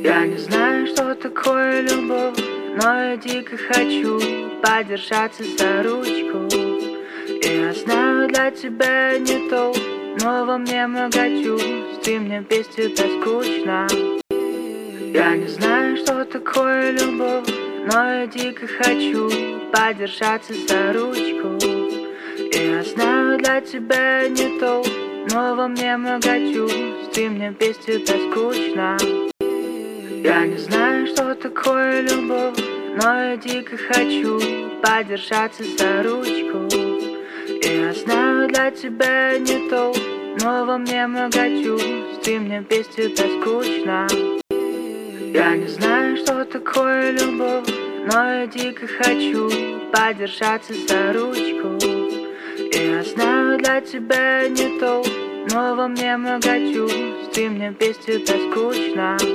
Я не знаю, что такое любовь, но я дико хочу подержаться за ручку. И я знаю, для тебя не то, но во мне много чувств, и мне без тебя скучно. Я не знаю, что такое любовь, но я дико хочу подержаться за ручку. И я знаю, для тебя не то, но во мне много чувств, и мне без тебя скучно. Я не знаю, что такое любовь, но я дико хочу подержаться за ручку. И я знаю, для тебя не то, но во мне много чувств, и мне без тебя скучно. Я не знаю, что такое любовь, но я дико хочу подержаться за ручку. И я знаю, для тебя не то, но во мне много чувств, и мне без тебя скучно.